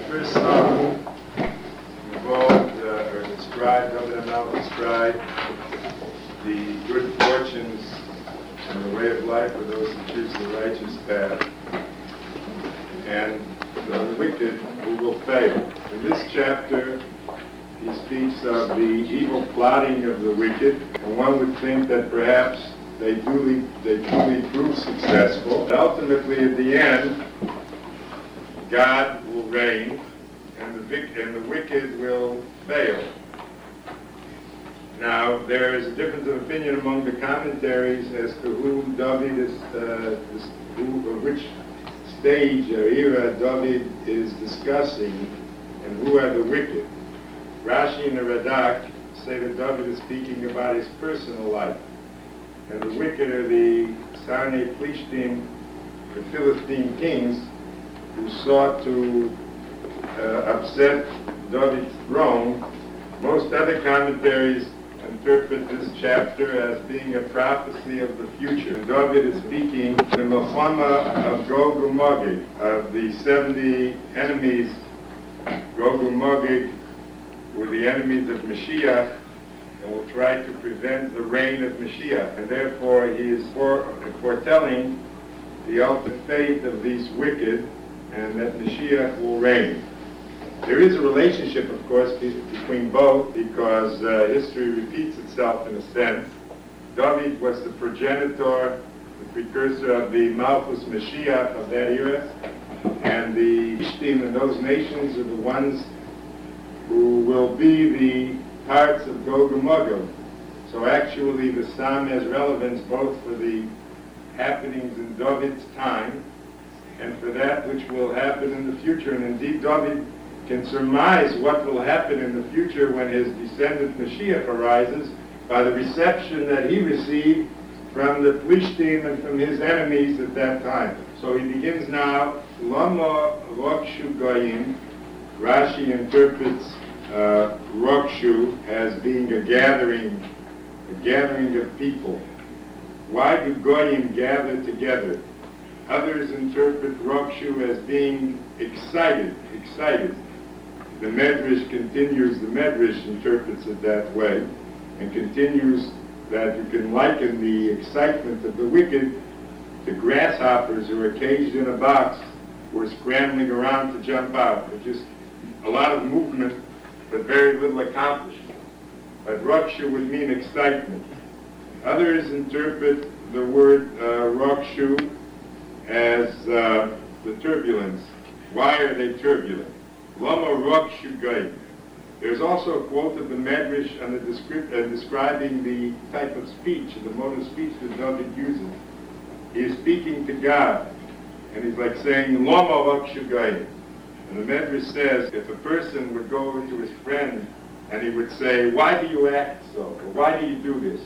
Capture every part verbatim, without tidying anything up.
first song involved uh, or described, David HaMelech described the good fortunes and the way of life for those who choose the righteous path, and the wicked who will fail. In this chapter, he speaks of the evil plotting of the wicked, and one would think that perhaps they duly, they truly prove successful. But ultimately, at the end, God will reign, and the, vic- and the wicked will fail. Now, there is a difference of opinion among the commentaries as to who David is, uh, this, who, or which stage or era David is discussing, and who are the wicked. Rashi and the Radak say that David is speaking about his personal life, and the wicked are the Sarnei Plishtim, the Philistine kings, who sought to uh, upset David's throne. Most other commentaries interpret this chapter as being a prophecy of the future. David is speaking the Milchama of Gog and Magog, of the seventy enemies. Gog and Magog were the enemies of Mashiach, and will try to prevent the reign of Mashiach. And therefore he is foretelling the ultimate fate of these wicked, and that Mashiach will reign. There is a relationship, of course, between both, because uh, history repeats itself in a sense. David was the progenitor, the precursor of the Malchus Mashiach of that era, and the Ishtim and those nations are the ones who will be the parts of Gog and Magog. So actually the psalm has relevance both for the happenings in David's time and for that which will happen in the future. And indeed David can surmise what will happen in the future when his descendant Mashiach arises by the reception that he received from the Plishtim and from his enemies at that time. So he begins now, Lama Rokshu Goyim. Rashi interprets uh, Rokshu as being a gathering, a gathering of people. Why do Goyim gather together? Others interpret Rokshu as being excited, excited. The Medrash continues, the Medrash interprets it that way, and continues that you can liken the excitement of the wicked to grasshoppers who are caged in a box who are scrambling around to jump out. They're just a lot of movement, but very little accomplishment. But Rokshu would mean excitement. Others interpret the word uh, Rokshu as uh, the turbulence. Why are they turbulent? Lama Rokshu Goyim. There's also a quote of the Medrash on the descript, uh, describing the type of speech, the mode of speech that David uses. He is speaking to God, and he's like saying, Lama Rokshu Goyim. And the Medrash says, if a person would go over to his friend and he would say, why do you act so? Or why do you do this?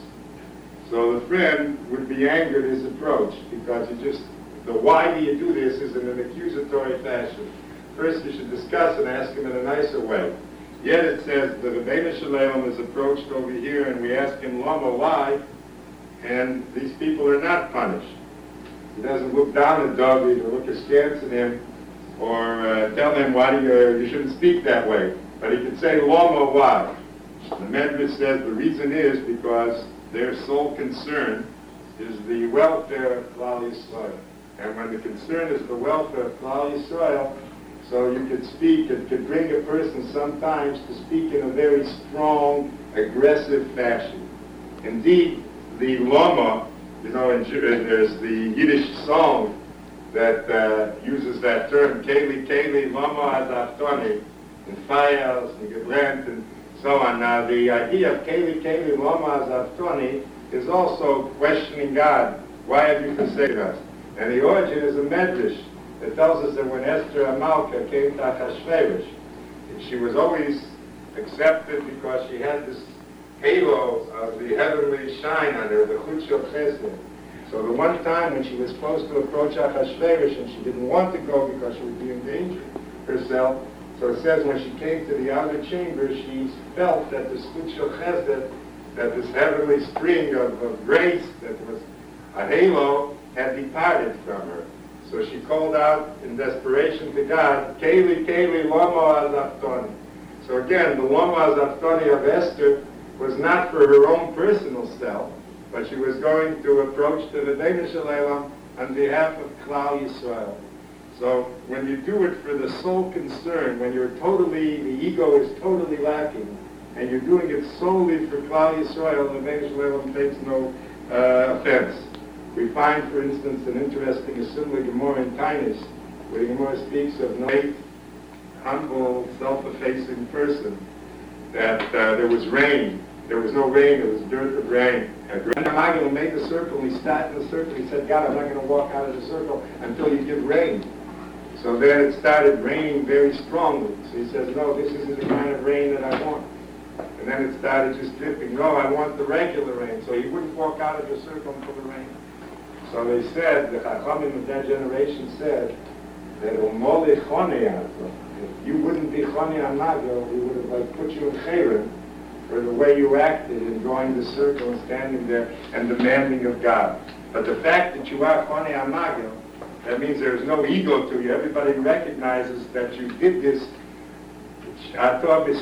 So the friend would be angered at his approach, because he just, the why do you do this is in an accusatory fashion. First you should discuss and ask him in a nicer way. Yet it says the Rebbeinu Shalom is approached over here and we ask him, Lama, why? And these people are not punished. He doesn't look down at David or look askance at him or uh, tell him why do you, you shouldn't speak that way. But he could say, Lama, why? The Medrash says the reason is because their sole concern is the welfare of Klal Yisrael. And when the concern is the welfare of Klal Yisrael, so you could speak, it could bring a person sometimes to speak in a very strong, aggressive fashion. Indeed, the Lama, you know, in, there's the Yiddish song that uh, uses that term, Keli, Keli, Lama Azaftoni, in Fayels, and Gebrant, and so on. Now, the idea of Keli, Keli, Lama Azaftoni is also questioning God. Why have you forsaken us? And the origin is a medrash that tells us that when Esther Amalka came to Achashverosh, she was always accepted because she had this halo of the heavenly shine on her, the Chut Shel Chesed. So the one time when she was supposed to approach Achashverosh and she didn't want to go because she would be endangering herself, so it says when she came to the outer chamber, she felt that this Chut Shel Chesed, that this heavenly spring of, of grace that was a halo, had departed from her. So she called out in desperation to God, Keli, Keli, Lama Azaftoni. So again, the Lama Azaftoni of Esther was not for her own personal self, but she was going to approach the Rebbeinu Shalom on behalf of Klal Yisrael. So when you do it for the sole concern, when you're totally, the ego is totally lacking, and you're doing it solely for Klal Yisrael, the Rebbeinu Shalom takes no uh, offense. We find, for instance, an interesting, a similar Gemara in Tainus, where the Gemara speaks of no great, humble, self-effacing person, that uh, there was rain. There was no rain, there was dirt of rain. And Gamaliel made the circle, and he sat in the circle, he said, God, I'm not going to walk out of the circle until you give rain. So then it started raining very strongly. So he says, no, this isn't the kind of rain that I want. And then it started just dripping. No, I want the regular rain. So he wouldn't walk out of the circle until the rain. So they said, the Chachamim of that generation said, that if you wouldn't be Choni Amagel, we would have like put you in Chayrim for the way you acted in drawing the circle and standing there and demanding of God. But the fact that you are Choni Amagel, that means there's no ego to you. Everybody recognizes that you did this, that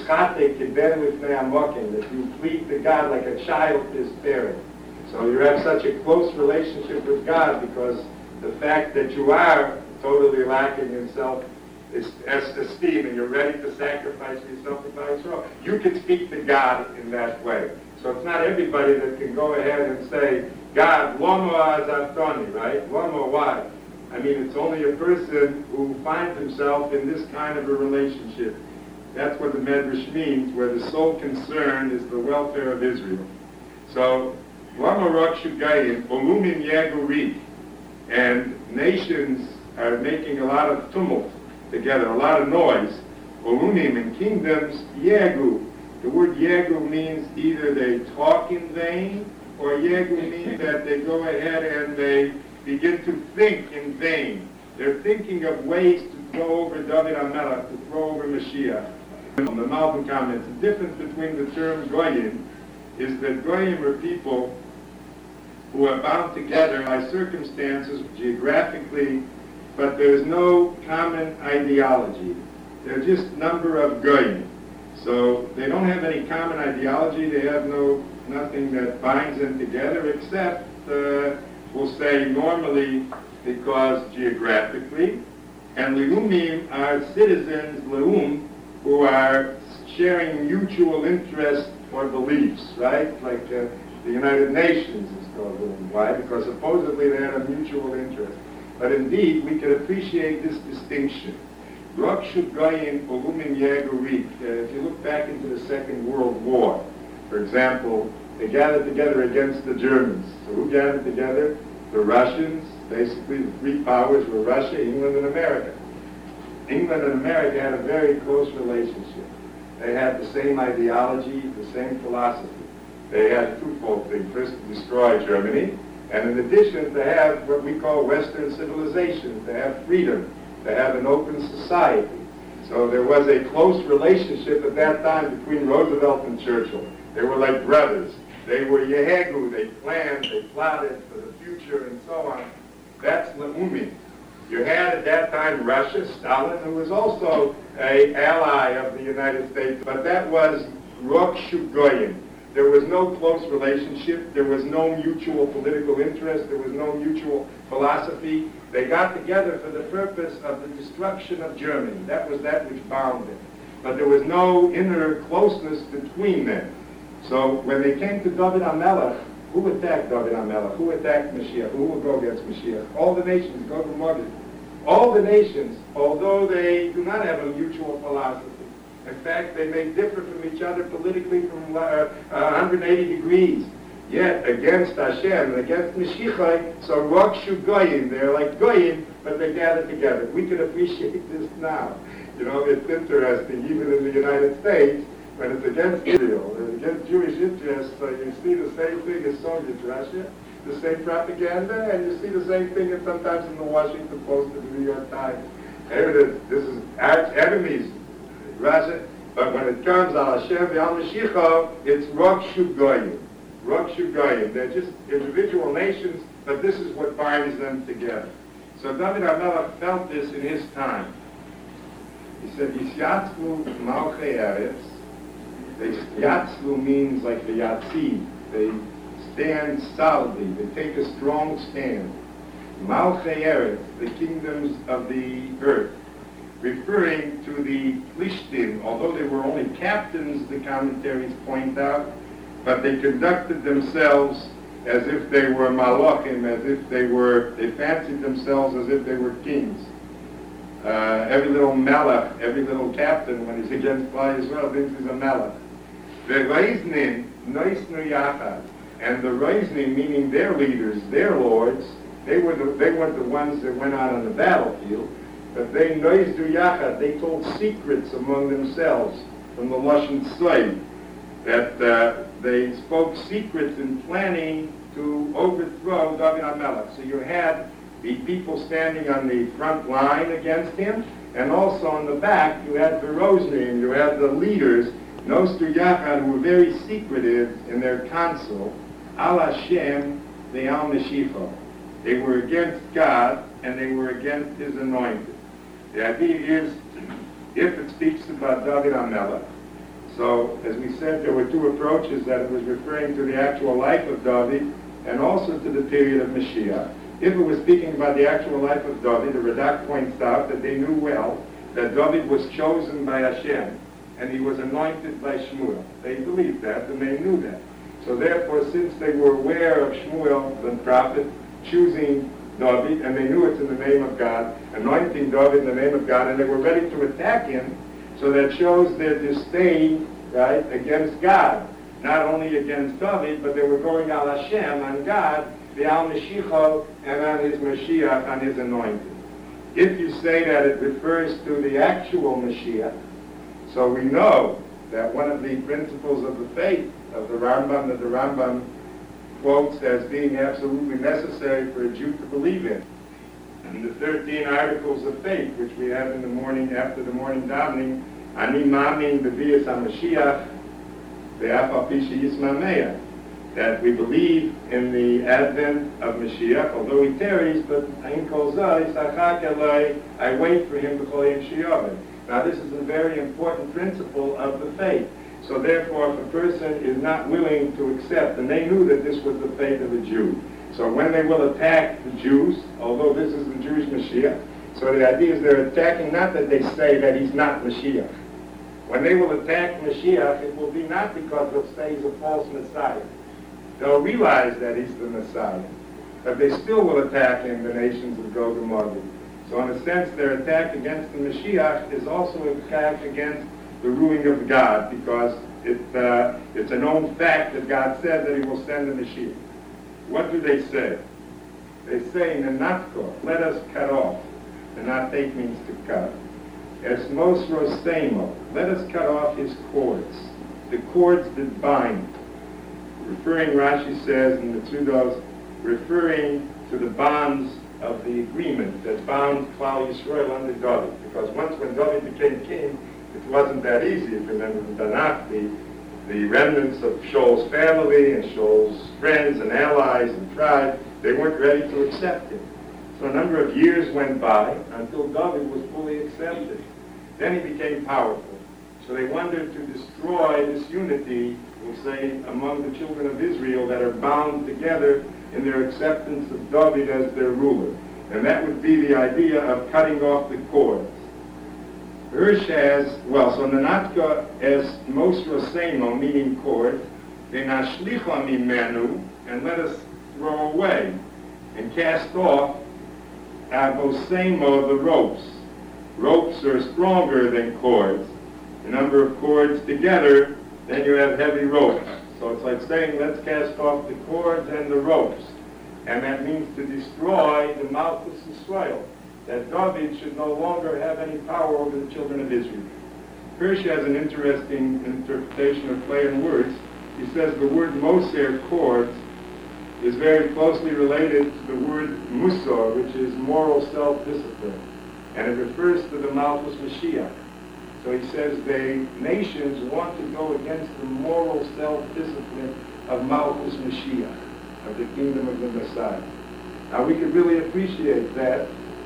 you plead to God like a child to his parent. So you have such a close relationship with God because the fact that you are totally lacking in self-esteem and you're ready to sacrifice yourself to Yisrael, you can speak to God in that way. So it's not everybody that can go ahead and say, God, Lama Azaftoni, right? Lama, why? I mean, it's only a person who finds himself in this kind of a relationship. That's what the Medrash means, where the sole concern is the welfare of Israel. So, Lama Rakshu Gayim, Olumim Yagurik, and nations are making a lot of tumult together, a lot of noise. Olumim and kingdoms, Yagu. The word Yagu means either they talk in vain, or Yagu means that they go ahead and they begin to think in vain. They're thinking of ways to throw over David HaMelech, to throw over Mashiach. The Malbim comments, the difference between the term Goyim is that Goyim are people who are bound together by circumstances geographically, but there's no common ideology. They're just a number of Goyim. So they don't have any common ideology. They have no nothing that binds them together except, uh, we'll say normally, because geographically. And Leumim are citizens, Leum, who are sharing mutual interest or beliefs, right? Like uh, the United Nations is called Leum. Why? Because supposedly they have a mutual interest. But indeed, we can appreciate this distinction. If you look back into the Second World War, for example, they gathered together against the Germans. So who gathered together? The Russians. Basically, the three powers were Russia, England, and America. England and America had a very close relationship. They had the same ideology, the same philosophy. They had a twofold thing. First, to destroy Germany, and in addition, to have what we call Western civilization, to have freedom, to have an open society. So there was a close relationship at that time between Roosevelt and Churchill. They were like brothers. They were Yehegu. They planned, they plotted for the future, and so on. That's Leumim. You had at that time Russia, Stalin, who was also an ally of the United States, but that was Rokshu Goyim. There was no close relationship. There was no mutual political interest. There was no mutual philosophy. They got together for the purpose of the destruction of Germany. That was that which bound them. But there was no inner closeness between them. So when they came to David HaMelech, who attacked David HaMelech? Who attacked Mashiach? Who will go against Mashiach? All the nations go to Magid. All the nations, although they do not have a mutual philosophy. In fact, they may differ from each other politically from uh, one hundred eighty degrees. Yet, against Hashem and against Mashiach, so Rakshu Goyim, they're like Goyim, but they gather together. We can appreciate this now. You know, it's interesting, even in the United States, when it's against Israel, it's against Jewish interests, so you see the same thing as Soviet Russia, the same propaganda, and you see the same thing and sometimes in the Washington Post and the New York Times. Here it is, this is arch enemies, Russia, but when it comes al Hashem v'al Mashiach, it's Rakshu Goyim. Rakshu Goyim. They're just individual nations, but this is what binds them together. So David HaMelech felt this in his time. He said, Yisyatzlu Malchei Eretz. They Yatzlu means like the Yatzid. They stand solidly. They take a strong stand. Malchei Eretz, the kingdoms of the earth, referring to the Plishtim, although they were only captains, the commentaries point out, but they conducted themselves as if they were malachim, as if they were, they fancied themselves as if they were kings. Uh, every little malach, every little captain, when he's against Klal Yisrael, thinks he's a malach. The Reiznim, Noisnu Yachad, and the Reiznim, meaning their leaders, their lords, they were the, they weren't the ones that went out on the battlefield, but they Noisnu Yachad, they told secrets among themselves from the Lashon Tzai, that uh, they spoke secrets in planning to overthrow David HaMelech. So you had the people standing on the front line against him, and also on the back you had the Rosnim, you had the leaders, Nostu Yachad, who were very secretive in their counsel, Al Hashem, the Al Meshicha. They were against God, and they were against his anointed. The idea is, if it speaks about David HaMelech, so, as we said, there were two approaches, that it was referring to the actual life of David and also to the period of Mashiach. If it was speaking about the actual life of David, the Radak points out that they knew well that David was chosen by Hashem and he was anointed by Shmuel. They believed that and they knew that. So therefore, since they were aware of Shmuel, the prophet, choosing David, and they knew it's in the name of God, anointing David in the name of God, and they were ready to attack him, so that shows their disdain, right, against God. Not only against David, but they were going al Hashem, on God, the al Mashiach, and on his Mashiach, on his anointed. If you say that it refers to the actual Mashiach, so we know that one of the principles of the faith of the Rambam, that the Rambam quotes as being absolutely necessary for a Jew to believe in. And the thirteen articles of faith, which we have in the morning, after the morning davening, Ani Mamin B'Vias HaMashiach Ve'af Al Pi She'Yismameya, that we believe in the advent of Mashiach, although he tarries, but Ain Kol Zeh, Sachak Eloi, I wait for him B'Chol Yom She'Yaveh. Now this is a very important principle of the faith. So therefore, if a person is not willing to accept, and they knew that this was the faith of a Jew, so when they will attack the Jews, although this is the Jewish Mashiach, so the idea is they're attacking, not that they say that he's not Mashiach. When they will attack Mashiach, it will be not because they'll say he's a false Messiah. They'll realize that he's the Messiah. But they still will attack him, the nations of Gog and Magog. So in a sense, their attack against the Mashiach is also an attack against the ruling of God, because it, uh, it's a known fact that God said that he will send the Mashiach. What do they say? They say, Nenatko, let us cut off. Nenatake means to cut. Es mosro semo, let us cut off his cords, the cords that bind. Referring, Rashi says in the Tzudos, referring to the bonds of the agreement that bound Klal Yisrael under David. Because once when David became king, it wasn't that easy. If you remember the Tanakh, the, the remnants of Shaul's family and Shaul's friends and allies and tribe, they weren't ready to accept him. So a number of years went by until David was fully accepted. Then he became powerful. So they wanted to destroy this unity, we'll say, among the children of Israel that are bound together in their acceptance of David as their ruler. And that would be the idea of cutting off the cords. Hirsch has, well, so Nenatka as Mosra Semo, meaning cord, Venashlicha Mimenu, and let us throw away and cast off Avosemo, the ropes. Ropes are stronger than cords. A number of cords together, then you have heavy ropes. So it's like saying, let's cast off the cords and the ropes. And that means to destroy the Malchus Yisrael, that David should no longer have any power over the children of Israel. Hirsch has an interesting interpretation of play on words. He says the word Moser, cords, is very closely related to the word Musar, which is moral self-discipline. And it refers to the Malchus Mashiach. So he says the nations want to go against the moral self-discipline of Malchus Mashiach, of the kingdom of the Messiah. Now we could really appreciate that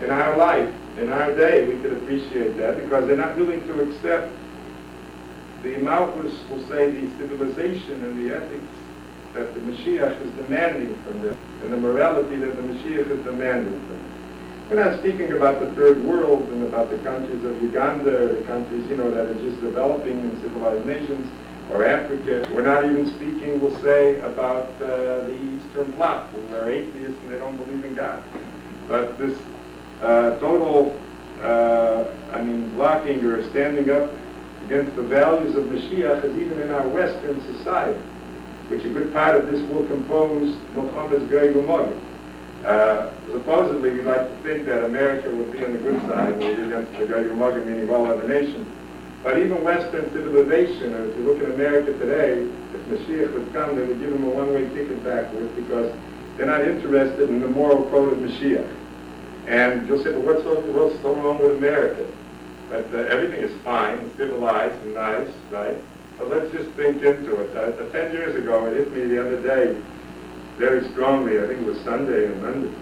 in our life, in our day, we could appreciate that because they're not willing to accept the Malchus, will say, the civilization and the ethics that the Mashiach is demanding from them, and the morality that the Mashiach is demanding from them. We're not speaking about the third world and about the countries of Uganda, or the countries, you know, that are just developing in civilized nations, or Africa. We're not even speaking, we'll say, about uh, the Eastern Bloc, who are atheists and they don't believe in God. But this uh, total, uh, I mean, blocking or standing up against the values of Mashiach is even in our Western society, which a good part of this will compose Muhammad's Gog Magog. Uh, supposedly, we like to think that America would be on the good side, will be against the Gog Magog, meaning all other nations. But even Western civilization, or if you look at America today, if Mashiach would come, they would give him a one-way ticket backwards because they're not interested in the moral code of Mashiach. And you'll say, well, what's so, what's so wrong with America? But uh, everything is fine, civilized and nice, right? But let's just think into it. Uh, ten years ago, it hit me the other day very strongly. I think it was Sunday in London.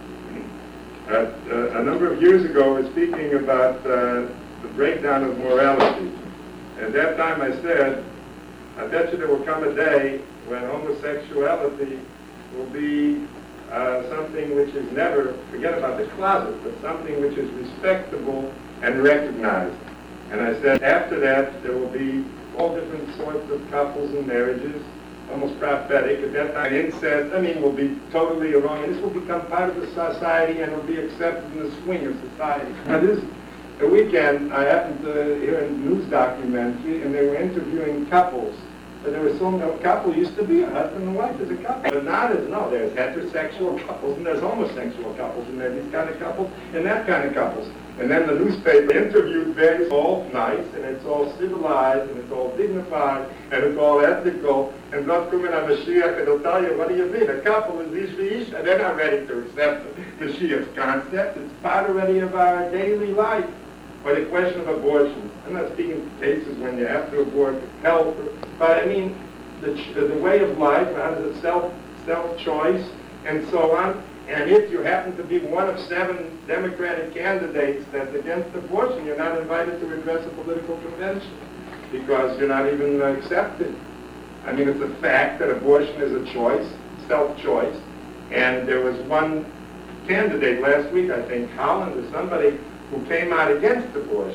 Uh, uh, a number of years ago, I was speaking about uh, the breakdown of morality. And at that time I said, I bet you there will come a day when homosexuality will be uh, something which is never, forget about the closet, but something which is respectable and recognized. And I said, after that, there will be all different sorts of couples and marriages, almost prophetic. At that time, incest, I mean, will be totally wrong. And this will become part of the society and will be accepted in the swing of society. Now, this a weekend, I happened to hear a news documentary, and they were interviewing couples. But there was so many, a couple used to be a husband and wife as a couple. But now there's, no, there's heterosexual couples, and there's homosexual couples, and there's these kind of couples, and that kind of couples. And then the newspaper interviewed very, it's all nice, and it's all civilized, and it's all dignified, and it's all ethical. And God come in a Mashiach, and they'll tell you, what do you mean? A couple is ish v'ish, and they're not ready to accept the Mashiach's concept. It's part already of our daily life. Or the question of abortion. I'm not speaking of cases when you have to abort, health, but I mean the, the way of life, the self, self-choice, and so on. And if you happen to be one of seven Democratic candidates that's against abortion, you're not invited to address a political convention because you're not even accepted. I mean, it's a fact that abortion is a choice, self-choice. And there was one candidate last week, I think, Holland or somebody, who came out against abortion.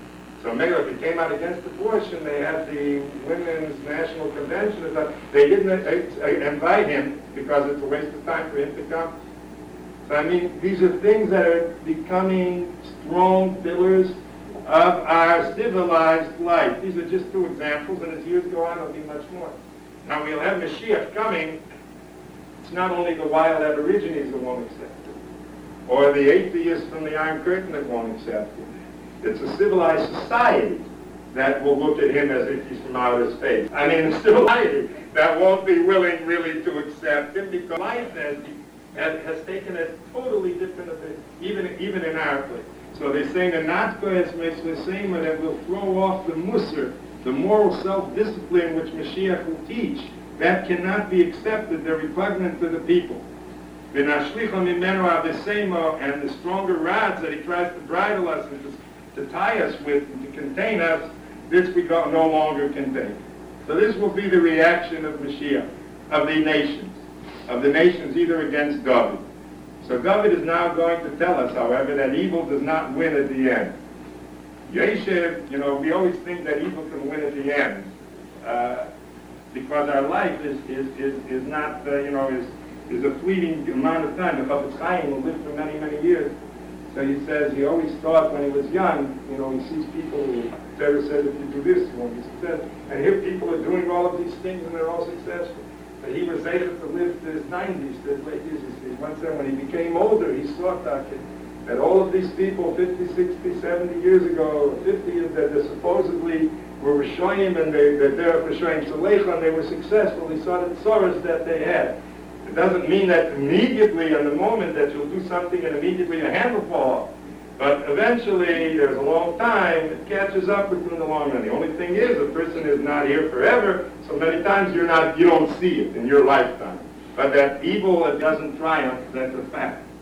So maybe if he came out against abortion, they had the Women's National Convention. They didn't invite him because it's a waste of time for him to come. So I mean, these are things that are becoming strong pillars of our civilized life. These are just two examples, and as years go on, there'll be much more. Now we'll have Mashiach coming. It's not only the wild Aborigines who won't accept it, or the atheists from the Iron Curtain that won't accept him. It's a civilized society that will look at him as if he's from outer space. I mean, a society that won't be willing really to accept him because life has, has, has taken a totally different effect, even, even in our place. So they're saying the Nazis makes the same that will throw off the Musar, the moral self-discipline which Mashiach will teach. That cannot be accepted. They're repugnant to the people. And the stronger rods that he tries to bridle us and to, to tie us with and to contain us, this we don't, no longer contain. So this will be the reaction of Mashiach, of the nations, of the nations either against David. So David is now going to tell us, however, that evil does not win at the end. Yeshev, you know, we always think that evil can win at the end, uh, because our life is, is, is, is not, uh, you know, is is a fleeting amount of time. The Chafetz Chaim will live for many, many years. So he says he always thought when he was young, you know, he sees people who, Sarah says, if you do this, you won't be successful. And here people are doing all of these things and they're all successful. But he was able to live to his nineties, to his late years. Once then, when he became older, he saw that, that all of these people fifty, sixty, seventy years ago, fifty years, that they supposedly were Rishoyim and they, that they were Rishoyim Salecha and they were successful. He saw the tzoros that they had. It doesn't mean that immediately in the moment that you'll do something and immediately your hand will fall off. But eventually, there's a long time, it catches up with you in the long run. The only thing is, a person is not here forever, so many times you're not, you don't see it in your lifetime. But that evil, it doesn't triumph, that's a fact.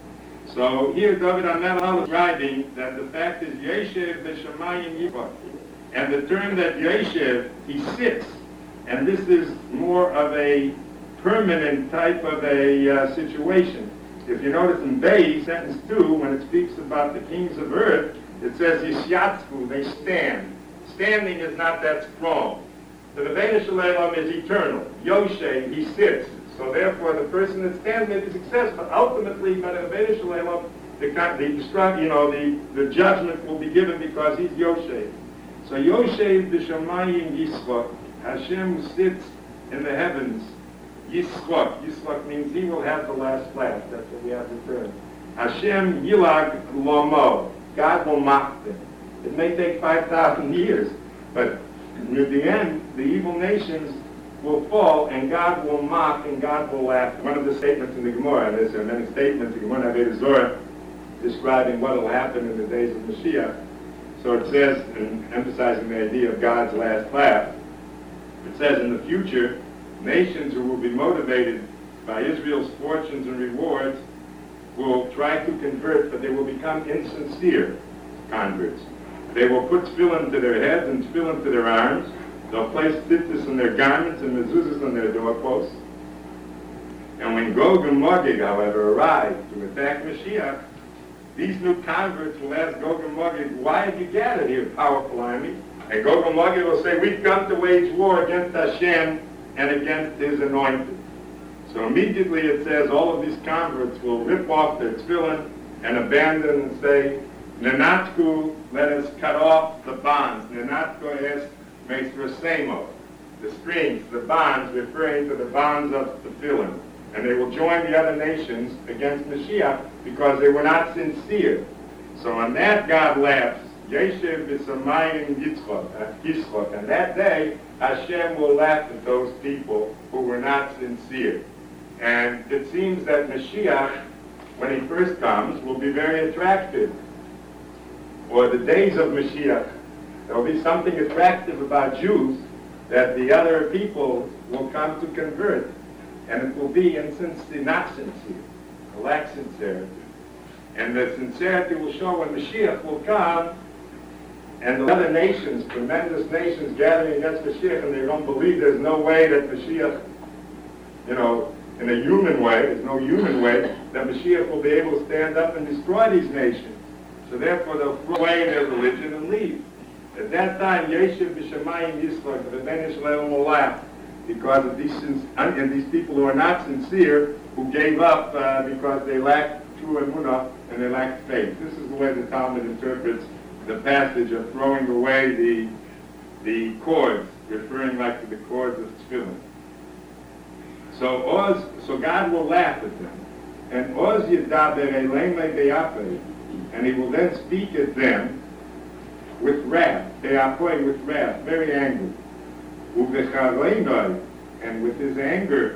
So here David HaMelech is writing that the fact is Yeshev B'Shamayim Yivot. And the term that Yeshev, he sits. And this is more of a permanent type of a uh, situation. If you notice in Bay, sentence two, when it speaks about the kings of earth, it says Yisyatzku, they stand. Standing is not that strong. The Rebbeinu Shalom is eternal. Yoshe, he sits. So therefore, the person that stands may be successful. Ultimately, by the Rebbeinu Shalom, the, the, you know, the, the judgment will be given because he's Yoshe. So Yoshe b'shamayim Yischok, Hashem sits in the heavens. Yischok. Yischok means he will have the last laugh. That's what we have to turn. Hashem yilag lomo. God will mock them. It may take five thousand years, but at the end, the evil nations will fall, and God will mock, and God will laugh. One of the statements in the Gemara, and there's many statements in the Gemara Avodah Zorah describing what will happen in the days of Mashiach. So it says, and emphasizing the idea of God's last laugh, it says in the future, nations who will be motivated by Israel's fortunes and rewards will try to convert, but they will become insincere converts. They will put tefillin to their heads and tefillin to their arms. They'll place tzitzis on their garments and mezuzahs on their doorposts. And when Gog and Magog, however, arrive to attack Mashiach, these new converts will ask Gog and Magog, why have you gathered here, powerful army? And Gog and Magog will say, we've come to wage war against Hashem and against his anointed. So immediately it says all of these converts will rip off their tefillin and abandon and say, Nenatku, let us cut off the bonds. Nenatku es meisrasemo, the strings, the bonds, referring to the bonds of tefillin. And they will join the other nations against Mashiach because they were not sincere. So on that God laughs, Yeshev b'samayim Yitzchok. And that day, Hashem will laugh at those people who were not sincere. And it seems that Mashiach, when he first comes, will be very attractive. Or the days of Mashiach, there will be something attractive about Jews that the other people will come to convert. And it will be insincere, not sincere, a lack sincerity. And the sincerity will show when Mashiach will come, and the other nations, tremendous nations gathering against Mashiach, and they don't believe there's no way that Mashiach, you know, in a human way, there's no human way, that Mashiach will be able to stand up and destroy these nations. So therefore they'll throw away their religion and leave. At that time, Yeshev b'shamayim Yischok, the Rebbeinu Shalom will laugh, because of these, and these people who are not sincere, who gave up uh, because they lacked true emunah and they lacked faith. This is the way the Talmud interprets the passage of throwing away the the cords, referring like to the cords of tefillin. So Oz, so God will laugh at them, and Oz yidaber eleim be'apeh, and he will then speak at them with wrath, be'apeh, with wrath, very angry. And with his anger,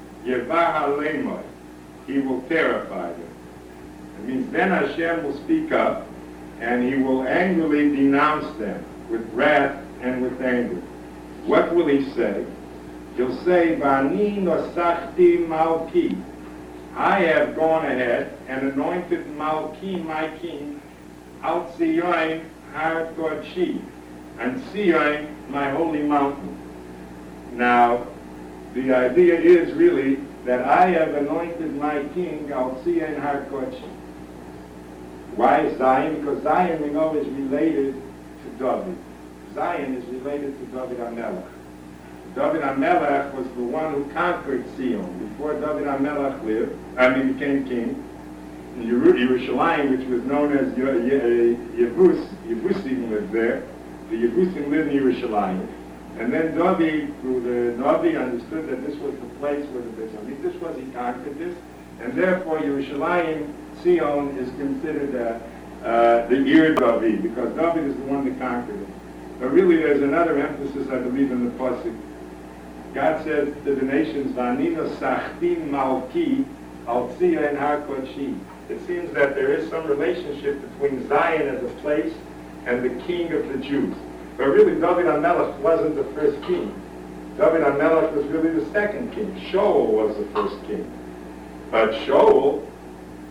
he will terrify them. It means then Hashem will speak up, and he will angrily denounce them with wrath and with anger. What will he say? He'll say, Vani nosachti malki. I have gone ahead and anointed Malki, my king, Al Zion Har Kodshi, and Zion, my holy mountain. Now, the idea is really that I have anointed my king, Al Zion Har Kodshi. Why Zion? Because Zion, we know, is related to David. Zion is related to David HaMelech. David HaMelech was the one who conquered Zion. Before David HaMelech lived, I mean, became king, in Yerushalayim, which was known as Yevus, Yevusim lived there. The Yevusim lived in Yerushalayim. And then David, through the Navi, understood that this was the place where the Beis Hamikdash was. He conquered this. And therefore, Yerushalayim, Zion, is considered uh, uh, the Ir David, because David is the one that conquered it. But really, there's another emphasis, I believe, in the pasuk. God says to the nations, "Vanino sachtin malki al Zion har kodshi." It seems that there is some relationship between Zion as a place and the king of the Jews. But really, David HaMelech wasn't the first king. David HaMelech was really the second king. Shaul was the first king. But Shaul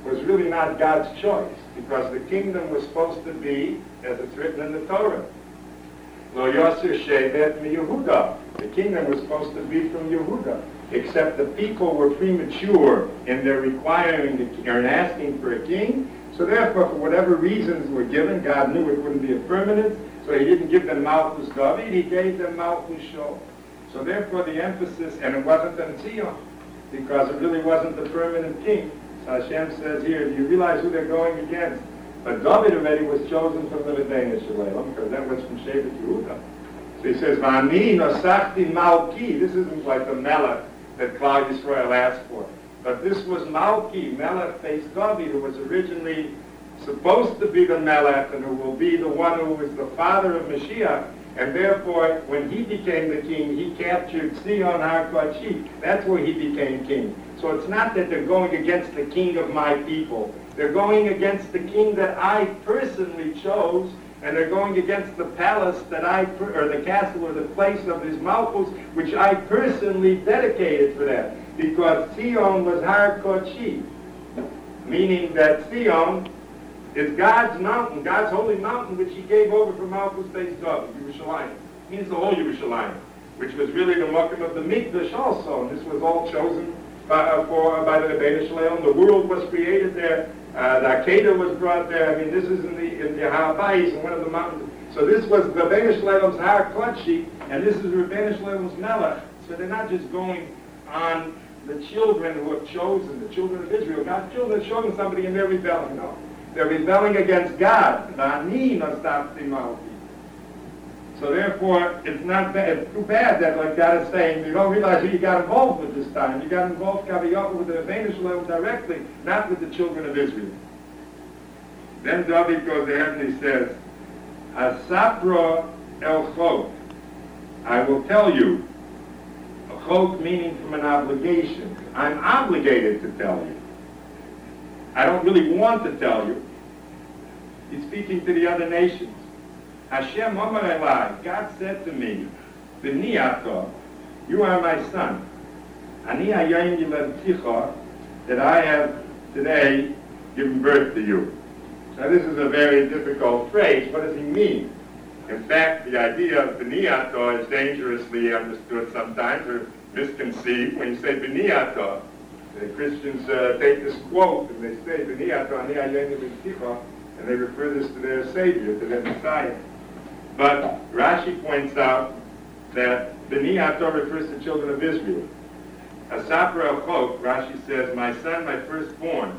was really not God's choice, because the kingdom was supposed to be, as it's written in the Torah, Lo Yosir Shevet mi Yehuda. The kingdom was supposed to be from Yehuda, except the people were premature in their requiring the, or in asking for a king. So therefore, for whatever reasons were given, God knew it wouldn't be a permanent, so he didn't give them Malchus David, he gave them Malchus Shaul. So therefore the emphasis, and it wasn't on Zion, because it really wasn't the permanent king. So Hashem says here, do you realize who they're going against? But David already was chosen from the Medina Shalem, because that was from Shevet Yehuda. So he says, V'ani nosachti Malki. This isn't like the Melech that Klal Yisrael asked for. But this was Malki. Melech faced David, who was originally supposed to be the Melech, and who will be the one who is the father of Mashiach. And therefore, when he became the king, he captured Sion Har Kodesh. That's where he became king. So it's not that they're going against the king of my people. They're going against the king that I personally chose, and they're going against the palace that I, per- or the castle or the place of his Malchus, which I personally dedicated for that. Because Sion was Har Kodesh, meaning that Sion is God's mountain, God's holy mountain, which he gave over for Malchus Beis David, Yerushalayim. It means the whole Yerushalayim, which was really the Mokum of the Mikdash also. And this was all chosen by, uh, for, uh, by the Rebbeinu Shalom. The world was created there. Uh, the Akedah was brought there. I mean, this is in the in the Har Bayis, in one of the mountains. So this was the Rebbeinu Shalom's Har Kodesh, and this is the Rebbeinu Shalom's Melech. So they're not just going on the children who have chosen, the children of Israel. God's children have chosen somebody and they're rebelling. No. They're rebelling against God. So therefore, it's not bad. It's too bad that, like God is saying, you don't realize who you got involved with this time. You got involved Kaviyah with the Rebbeinu Shalom directly, not with the children of Israel. Then David goes ahead and he says, Asapra el Chok. I will tell you. A Chok meaning from an obligation. I'm obligated to tell you. I don't really want to tell you. He's speaking to the other nations. Hashem Omar Elai, God said to me, B'ni ato, you are my son. Ani hayom yiladticha, that I have today given birth to you. Now this is a very difficult phrase. What does he mean? In fact, the idea of B'ni ato is dangerously understood sometimes, or misconceived. When you say B'ni ato, the Christians uh, take this quote and they say, B'ni ato, ani hayom yiladticha, and they refer this to their Savior, to their Messiah. But Rashi points out that B'ni ato refers to children of Israel. Asapra el Chok, Rashi says, my son, my firstborn.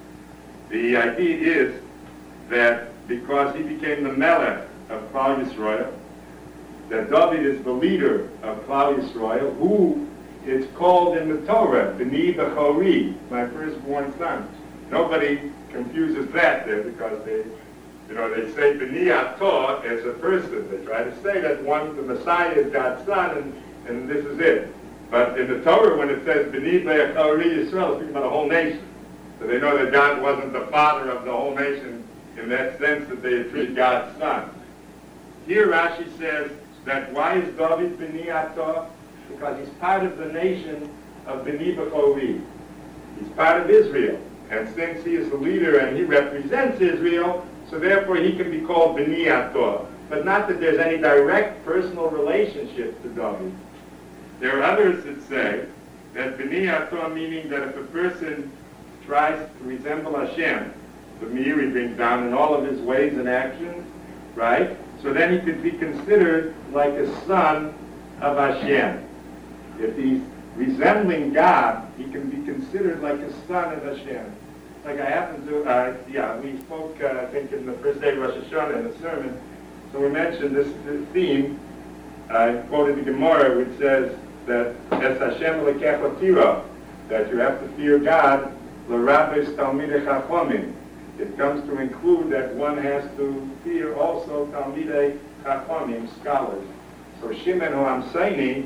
The idea is that because he became the Melech of Klal Yisrael, that David is the leader of Klal Yisrael, who is called in the Torah, B'ni Bechori, my firstborn son. Nobody confuses that there because they, you know, they say B'ni ato as a person. They try to say that one, the Messiah is God's son, and, and this is it. But in the Torah, when it says B'ni Bechori Yisrael, it's speaking about a whole nation. So they know that God wasn't the father of the whole nation in that sense that they had treated God's son. Here Rashi says that why is David B'ni ato? Because he's part of the nation of B'ni Bechori. He's part of Israel. And since he is the leader and he represents Israel, so therefore he can be called B'ni ato. But not that there's any direct personal relationship to David. There are others that say that B'ni ato meaning that if a person tries to resemble Hashem, the Meiri brings down in all of his ways and actions, right? So then he could be considered like a son of Hashem. If he's resembling God, he can be considered like a son of Hashem. Like I happen to, uh, yeah, we spoke, uh, I think, in the first day of Rosh Hashanah in the sermon. So we mentioned this, this theme. I quoted the Gemara, which says that Es Hashem lekecha tira, that you have to fear God, l'rabes talmidei chachomim. It comes to include that one has to fear also talmidei chachomim, scholars. So Shimon HaAmsaini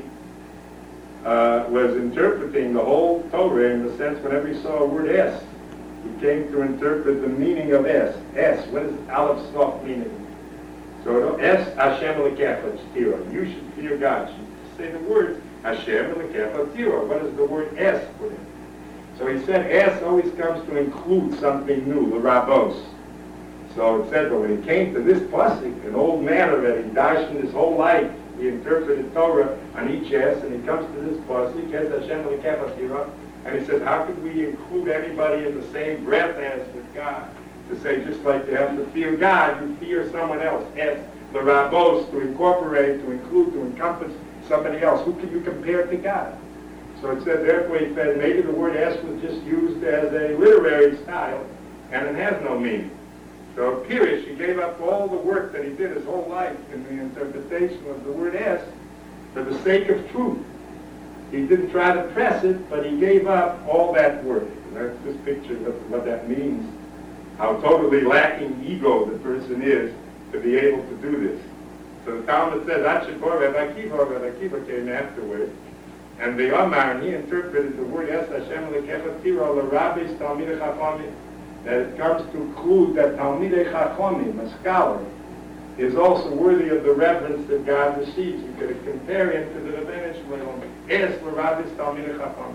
uh, was interpreting the whole Torah in the sense whenever he saw a word es, he came to interpret the meaning of es. Es, what does Aleph Sof meaning? So es Hashem lekecha tira. You should fear God. You should say the words Hashem lekecha tira. What does the word es put in? So he said, es always comes to include something new, the rabos. So it said, but when he came to this pasuk, an old man already, darshan his whole life, he interpreted Torah on each es, and he comes to this pasuk, es Hashem l'kefatira, and he says, how could we include anybody in the same breath as with God? To say, just like you have to fear God, you fear someone else. Es, the rabos, to incorporate, to include, to encompass somebody else. Who can you compare to God? So it said, therefore he said, maybe the word es was just used as a literary style, and it has no meaning. So Pirish, he gave up all the work that he did his whole life in the interpretation of the word es for the sake of truth. He didn't try to press it, but he gave up all that work. And that's this picture of what that means, how totally lacking ego the person is to be able to do this. So the Talmud says, Achipor, Rabbi Akiva, Rabbi Akiva came afterwards, and the Omar, and he interpreted the word es Hashem l'kefatira l'rabbeis talmidei chachamim, that it comes to include that talmidei chachamim, a scholar, is also worthy of the reverence that God receives. You could compare him to the Rebbeinu Shmuel, es l'rabbeis talmidei chachamim.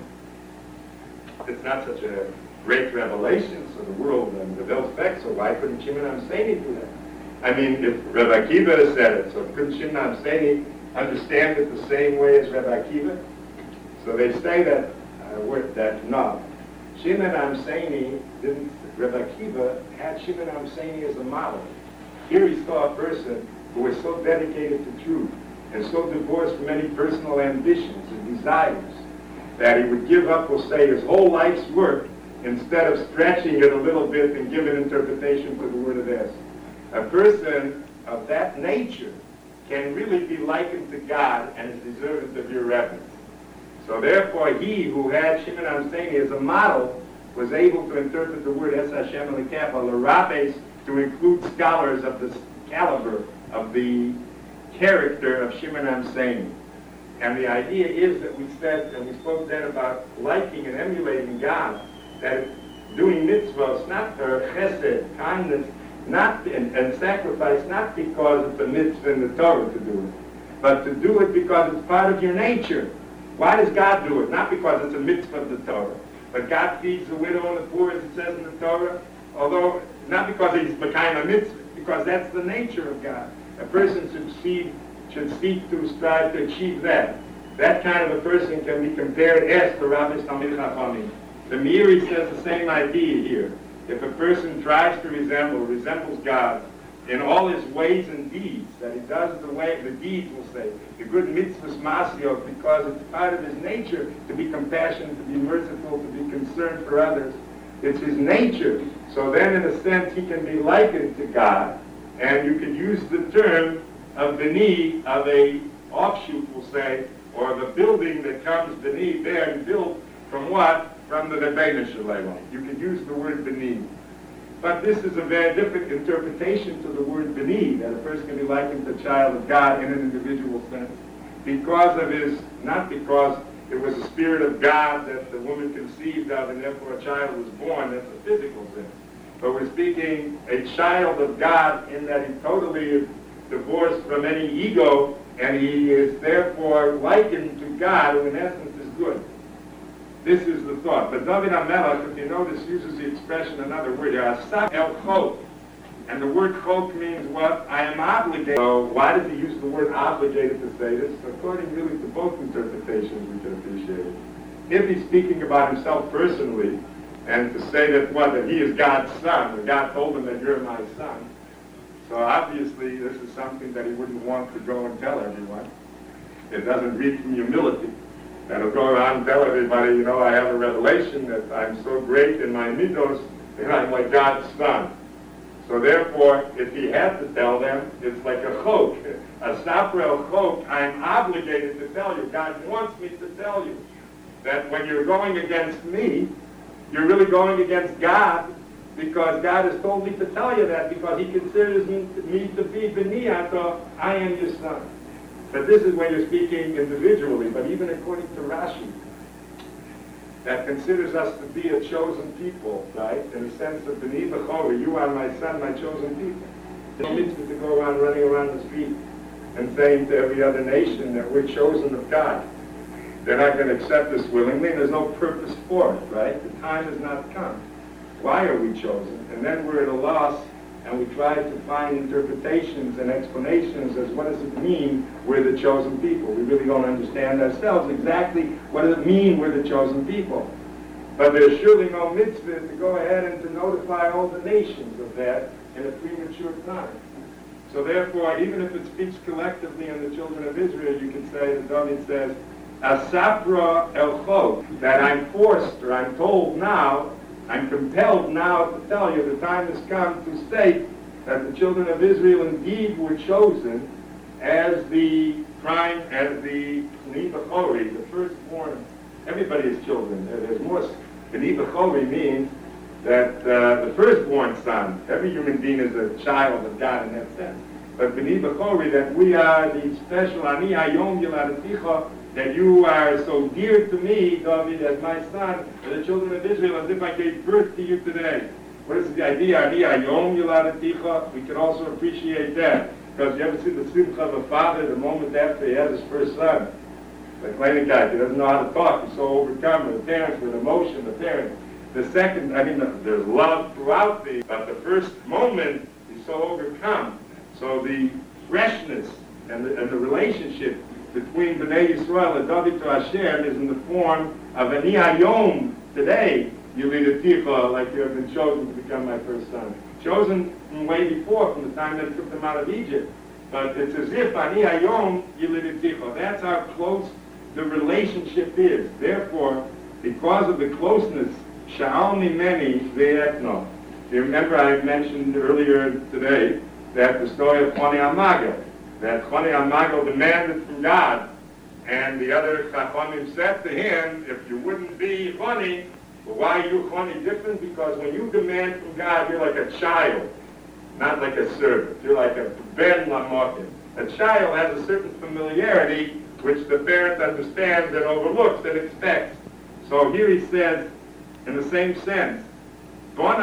It's not such a great revelation, so the world and the Bel Spek, so why couldn't Shimon HaMseini do that? I mean, if Rabbi Akiva has said it, so couldn't Shimon HaMseini understand it the same way as Rabbi Akiva? So they say that, uh, word, that no. Shimon HaMseini didn't, Rabbi Akiva had Shimon HaMseini as a model. Here he saw a person who was so dedicated to truth and so divorced from any personal ambitions and desires that he would give up, we'll say, his whole life's work instead of stretching it a little bit and give an interpretation to the word of es. A person of that nature can really be likened to God and is deserving of your reverence. So therefore, he who had Shimon HaMseini as a model was able to interpret the word es Hashem l'kefa l'rabbeis to include scholars of the caliber of the character of Shimon HaMseini. And the idea is that we said, and we spoke then about liking and emulating God, that doing mitzvahs, not for chesed, kindness, not and, and sacrifice, not because it's a mitzvah in the Torah to do it, but to do it because it's part of your nature. Why does God do it? Not because it's a mitzvah of the Torah, but God feeds the widow and the poor, as it says in the Torah, although not because he's mekayim a mitzvah, because that's the nature of God. A person should seek, should seek to strive to achieve that. That kind of a person can be compared as to Rabbi Talmid Chachamim. The Meiri says the same idea here. If a person tries to resemble, resembles God in all his ways and deeds, that he does the way, the deeds will say, the good mitzvahs masiyot, because it's part of his nature to be compassionate, to be merciful, to be concerned for others. It's his nature. So then in a sense he can be likened to God, and you could use the term of b'ni, of a offshoot, we'll say, or the building that comes beneath there and built from what? From the Rebbeinu Shalom. You could use the word b'ni. But this is a very different interpretation to the word b'ni, that a person can be likened to a child of God in an individual sense, because of his, not because it was the Spirit of God that the woman conceived of and therefore a child was born, that's a physical sense. But we're speaking a child of God in that he totally is divorced from any ego, and he is therefore likened to God, who in essence is good. This is the thought. But David HaMelech, if you notice, uses the expression, another word here, asaf el chok. And the word chok means what? I am obligated. So why does he use the word obligated to say this? According really to both interpretations, we can appreciate it. If he's speaking about himself personally, and to say that what, that he is God's son, or God told him that you're my son, so obviously this is something that he wouldn't want to go and tell everyone. It doesn't read from humility. That'll go around and tell everybody, you know, I have a revelation that I'm so great in my midos, and I'm like God's son. So therefore, if he had to tell them, it's like a chok. A saprel chok, I'm obligated to tell you. God wants me to tell you that when you're going against me, you're really going against God, because God has told me to tell you that, because he considers me to, me to be b'niyato, I am your son. But this is when you're speaking individually, but even according to Rashi, that considers us to be a chosen people, right? In the sense of b'ni b'chori, you are my son, my chosen people. It's no mitzvah to go around running around the street and saying to every other nation that we're chosen of God. they're not going to accept this willingly, and there's no purpose for it, right? The time has not come. Why are we chosen? And then we're at a loss, and we try to find interpretations and explanations as what does it mean we're the chosen people. We really don't understand ourselves exactly what does it mean we're the chosen people. But there's surely no mitzvah to go ahead and to notify all the nations of that in a premature time. So therefore, even if it speaks collectively in the children of Israel, you can say, that David says, Asapra el chok, that I'm forced or I'm told now, I'm compelled now to tell you the time has come to state that the children of Israel indeed were chosen as the prime, as the Bnei Bechori, the firstborn. Everybody is children. There's more. Bnei Bechori means that uh, the firstborn son, every human being is a child of God in that sense. But Bnei Bechori, that we are the special, Ani Hayom Yiladeticha, that you are so dear to me, David, as my son, and the children of Israel, as if I gave birth to you today. What is the idea? Ani Hayom Yiladeticha. We can also appreciate that. Because you ever see the simcha of a father the moment after he has his first son? Like Leninkai, he doesn't know how to talk. He's so overcome with the parents, with emotion, the parents. The second, I mean, there's love throughout the, but the first moment, he's so overcome. So the freshness and the, and the relationship between Bnei Yisrael and David to Hashem is in the form of Ani Hayom, today, Yilidaticha, like you have been chosen to become my first son. Chosen from way before, from the time that he took them out of Egypt. But it's as if Ani Hayom Yilidaticha. That's how close the relationship is. Therefore, because of the closeness, Sha'al Mimeni Ve'etno. You remember I mentioned earlier today that the story of Choni Amago, that Choni Amago demanded from God, and the other Chachamim said to him, if you wouldn't be Choni, well, why are you Choni different? Because when you demand from God, you're like a child, not like a servant. You're like a Ben Lamokin. A child has a certain familiarity which the parent understands and overlooks and expects. So here he says, in the same sense, therefore,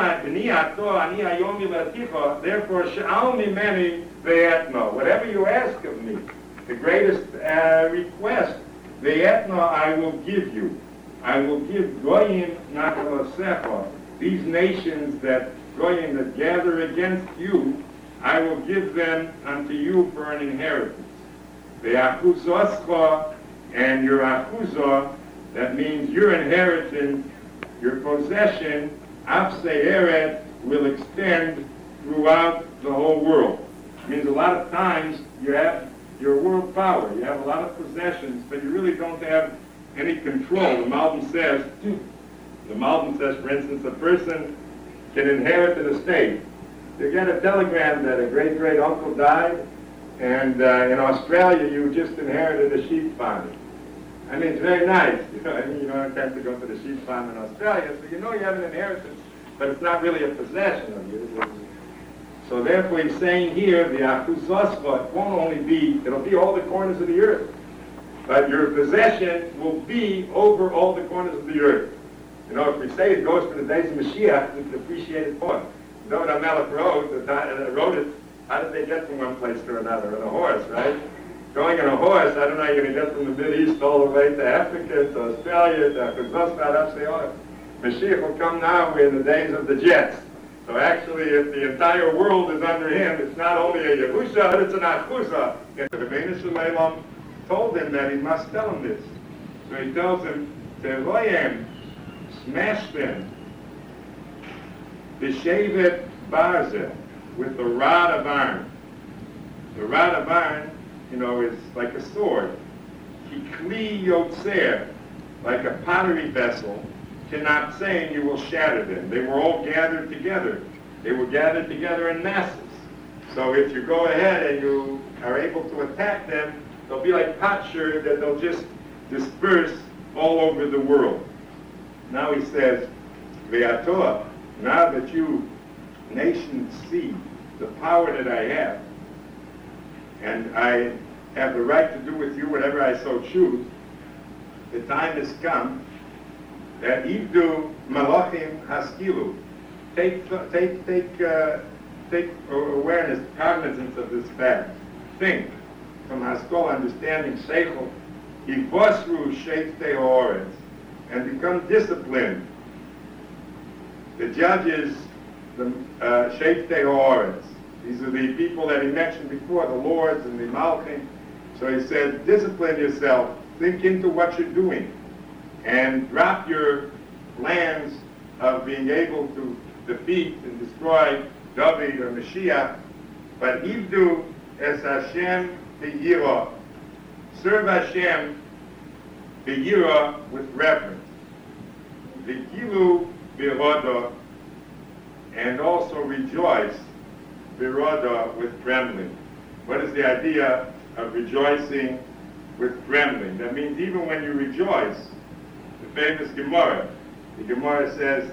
she'al mimeni ve'etno. Whatever you ask of me, the greatest uh, request, ve'etno, I will give you. I will give goyim nachalasecha. These nations that goyim that gather against you, I will give them unto you for an inheritance. Ve'achuzoscha, and your achuzah, that means your inheritance, your possession, Afse'eret, will extend throughout the whole world. It means a lot of times you have your world power, you have a lot of possessions, but you really don't have any control. The Malbim says, the Malbim says, for instance, a person can inherit an estate. You get a telegram that a great-great uncle died, and uh, in Australia you just inherited a sheep farm. I mean, it's very nice. You know, I mean, you don't have to go to the sheep farm in Australia, so you know you have an inheritance, but it's not really a possession of you. So therefore he's saying here, the achuzoscha, it won't only be, it'll be all the corners of the earth, but your possession will be over all the corners of the earth. You know, if we say it goes for the days of Mashiach, we can appreciate it more. David HaMelech rode, uh, rode it, how did they get from one place to another? On a horse, right? Going on a horse, I don't know how you're going to get from the Mideast all the way to Africa, to Australia, to Kazachstan, up the horse. Mashiach will come now in the days of the jets. So actually, if the entire world is under him, it's not only a Yehusha, but it's an Achuzah. And the Rebbeinu Shalom told him that he must tell him this. So he tells him, Tevoyem, smash them, B'shevet Barzel, with the rod of iron. The rod of iron, you know, is like a sword. Kikli Yotzer, like a pottery vessel, cannot say, and you will shatter them. They were all gathered together. They were gathered together in masses. So if you go ahead and you are able to attack them, they'll be like potsherd that they'll just disperse all over the world. Now he says, Ve'atoah, now that you nations see the power that I have, and I have the right to do with you whatever I so choose, the time has come that Ivdu Malachim Haskilu, take take take uh, take awareness, cognizance of this fact. Think from Haskol, understanding Seichel, Yivosru Sheftei Haaretz, and become disciplined. The judges, the uh, Sheftei Haaretz, these are the people that he mentioned before, the lords and the malchim. So he said, discipline yourself, think into what you're doing, and drop your plans of being able to defeat and destroy David or Mashiach, but Ivdu es Hashem b'yira. Serve Hashem b'yira with reverence. V'gilu b'roda, and also rejoice b'roda with trembling. What is the idea of rejoicing with trembling? That means even when you rejoice, the famous Gemara, the Gemara says,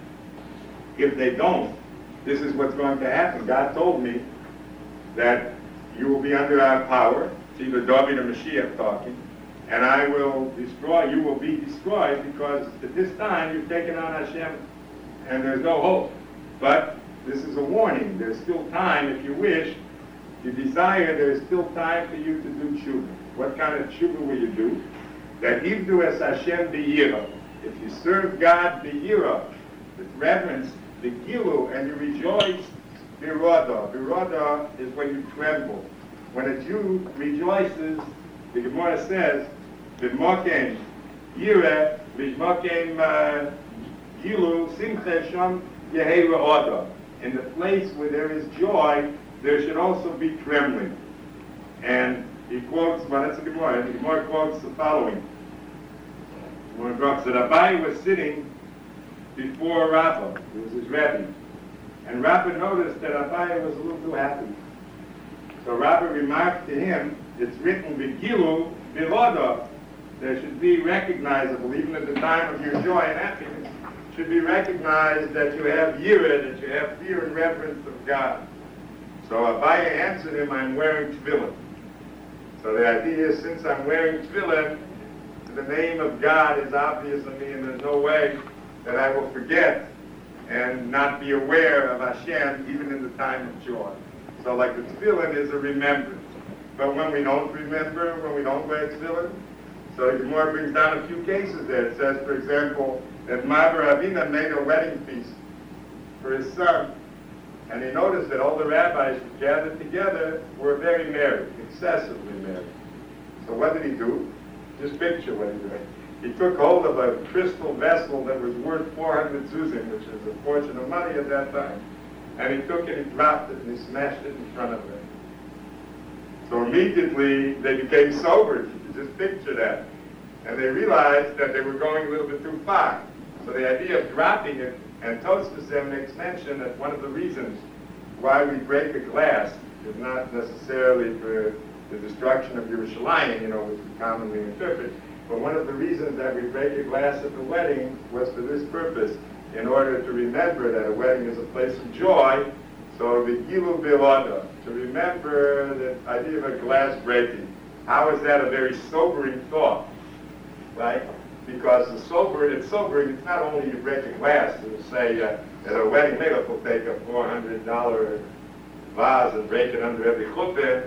if they don't, this is what's going to happen. God told me that you will be under our power. It's either David or Mashiach talking. And I will destroy, you will be destroyed, because at this time you've taken on Hashem and there's no hope. But this is a warning. There's still time, if you wish, if you desire, there's still time for you to do tshuva. What kind of tshuva will you do? That Ivdu es Hashem b'yira. If you serve God b'yira, with reverence, the gilu, and you rejoice b'roda. B'roda is when you tremble. When a Jew rejoices, the Gemara says, b'mokem yireh, b'mokem gilu, simcha sham yehei ra'oda. In the place where there is joy, there should also be trembling. And he quotes, well, that's the Gemara, the Gemara quotes the following. When Abai was sitting before Rabbah, who was his rabbi, and Rabbah noticed that Abai was a little too happy. So Rabbah remarked to him, it's written, V'gilu b'roda, there should be recognizable, even at the time of your joy and happiness, should be recognized that you have yirah, that you have fear and reverence of God. So Abai answered him, I'm wearing tefillin. So the idea is, since I'm wearing tefillin, the name of God is obvious to me, and there's no way that I will forget and not be aware of Hashem even in the time of joy. So like the tefillin is a remembrance. But when we don't remember, when we don't wear tefillin, so the Gemara brings down a few cases there. It says, for example, that Maber Avina made a wedding feast for his son, and he noticed that all the rabbis gathered together were very merry, excessively merry. So what did he do? Just picture what he did. He took hold of a crystal vessel that was worth four hundred zuzim, which is a fortune of money at that time. And he took it, he dropped it, and he smashed it in front of them. So immediately they became sober. You can just picture that. And they realized that they were going a little bit too far. So the idea of dropping it, and Tosfos makes mention that one of the reasons why we break a glass is not necessarily for the destruction of Yerushalayim, you know, which we commonly interpret, but one of the reasons that we break a glass at the wedding was for this purpose, in order to remember that a wedding is a place of joy. So the Gilu B'roda, to remember the idea of a glass breaking. How is that a very sobering thought, right? Because the sober, it's sobering, it's not only you break a glass, to say uh, that a wedding maker will take a four hundred dollars vase and break it under every chuppah,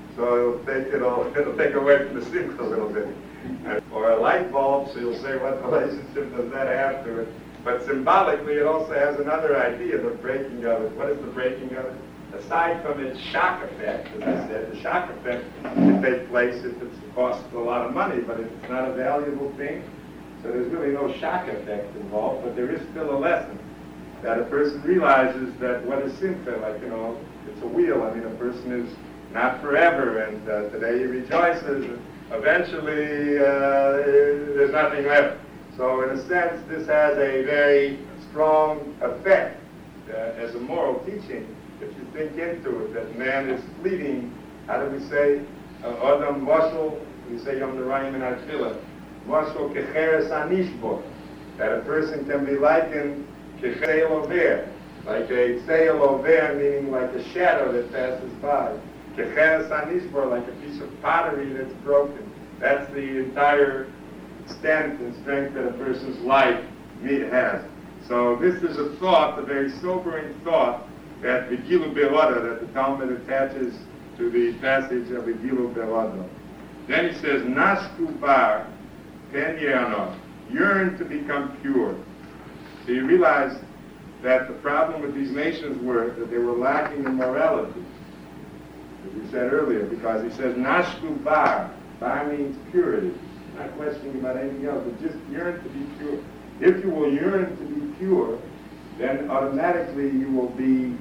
so it'll take, it'll, it'll take away from the simcha a little bit. And, or a light bulb, so you'll say, what relationship does that have to it? But symbolically, it also has another idea, the breaking of it. What is the breaking of it? Aside from its shock effect, as I said, the shock effect can take place if it costs a lot of money, but if it's not a valuable thing, so there's really no shock effect involved, but there is still a lesson that a person realizes that what is simcha, like, you know, it's a wheel. I mean, a person is not forever, and uh, today he rejoices, and eventually uh, there's nothing left. So in a sense, this has a very strong effect uh, as a moral teaching, if you think into it, that man is fleeting. How do we say? Adam Moshel, we say Yom Narayim in our Tefillah. Moshel kecheres anishbo. That a person can be likened kecheil over, like a seil over, meaning like a shadow that passes by. Kecheres anishbo, like a piece of pottery that's broken. That's the entire extent and strength that a person's life has. So this is a thought, a very sobering thought, that the Gilu B'roda, that the Talmud attaches to the passage of the Gilu B'roda. Then he says, Nasku bar ten yearnos, yearn to become pure. So you realize that the problem with these nations were that they were lacking in morality, as we said earlier, because he says, Nasku bar. Bar means purity. Not questioning about anything else, but just yearn to be pure. If you will yearn to be pure, then automatically you will be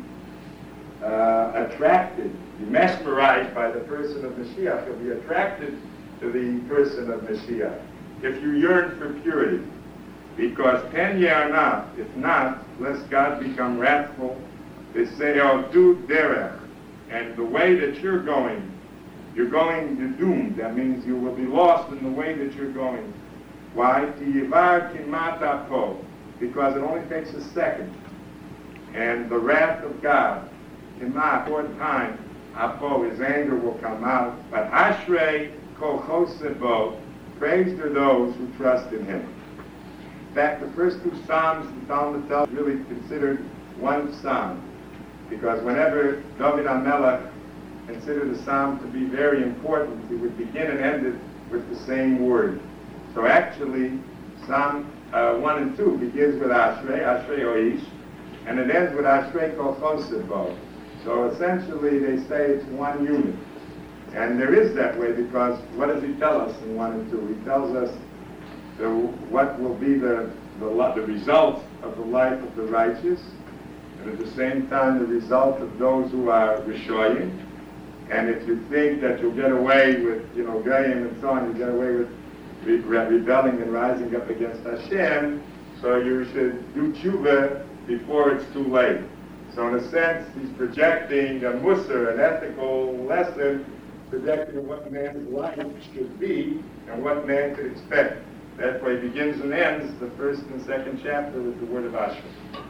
uh, attracted, be mesmerized by the person of Mashiach. You'll be attracted to the person of Mashiach if you yearn for purity. Because pen yarna, if not, lest God become wrathful, they say, oh, do derech. And the way that you're going, you're going to doom. That means you will be lost in the way that you're going. Why? Tiyivar kimat apo. Because it only takes a second. And the wrath of God, kimat, for time, apo, his anger will come out. But ashrei kol chosebo, praised are those who trust in him. In fact, the first two psalms the Talmud tells really considered one psalm. Because whenever David HaMelech considered a psalm to be very important, he would begin and end it with the same word. So actually, Psalm uh, one and two begins with Ashrei, Ashrei Oish, and it ends with Ashrei Kol Chosebo. So essentially, they say it's one unit. And there is that way because what does he tell us in one and two? He tells us the, what will be the, the, the result of the life of the righteous, and at the same time the result of those who are Rishoyim. And if you think that you'll get away with, you know, Goyim and so on, you get away with re- rebelling and rising up against Hashem, so you should do tshuva before it's too late. So in a sense, he's projecting a musar, an ethical lesson, projecting what man's life should be and what man could expect. That's why he begins and ends the first and second chapter with the word of Asher.